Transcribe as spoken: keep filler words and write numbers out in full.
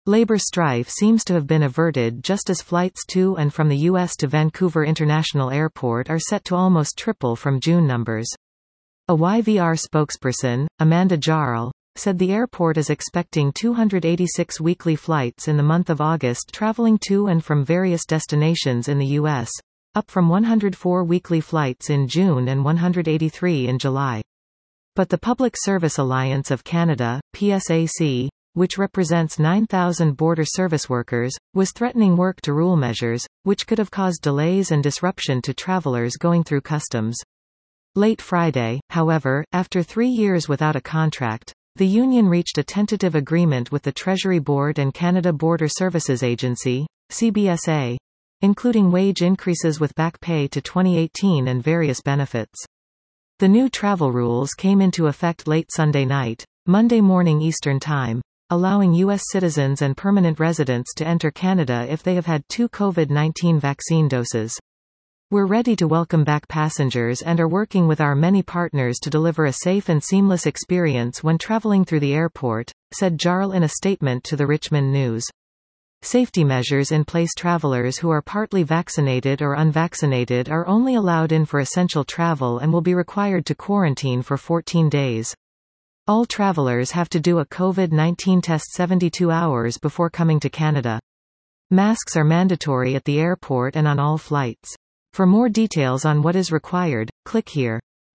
Labor strife seems to have been averted just as flights to and from the U S to Vancouver International Airport are set to almost triple from June numbers. A Y V R spokesperson, Amanda Jarl, said the airport is expecting two hundred eighty-six weekly flights in the month of August traveling to and from various destinations in the U S, up from one hundred four weekly flights in June and one hundred eighty-three in July. But the Public Service Alliance of Canada, P S A C, which represents nine thousand border service workers, was threatening work to rule measures, which could have caused delays and disruption to travelers going through customs. Late Friday, however, after three years without a contract, the union reached a tentative agreement with the Treasury Board and Canada Border Services Agency, C B S A, including wage increases with back pay to twenty eighteen and various benefits. The new travel rules came into effect late Sunday night, Monday morning Eastern Time, allowing U S citizens and permanent residents to enter Canada if they have had two COVID nineteen vaccine doses. We're ready to welcome back passengers and are working with our many partners to deliver a safe and seamless experience when traveling through the airport, said Jarl in a statement to the Richmond News. Safety measures in place. Travelers who are partly vaccinated or unvaccinated are only allowed in for essential travel and will be required to quarantine for fourteen days. All travelers have to do a COVID nineteen test seventy-two hours before coming to Canada. Masks are mandatory at the airport and on all flights. For more details on what is required, click here.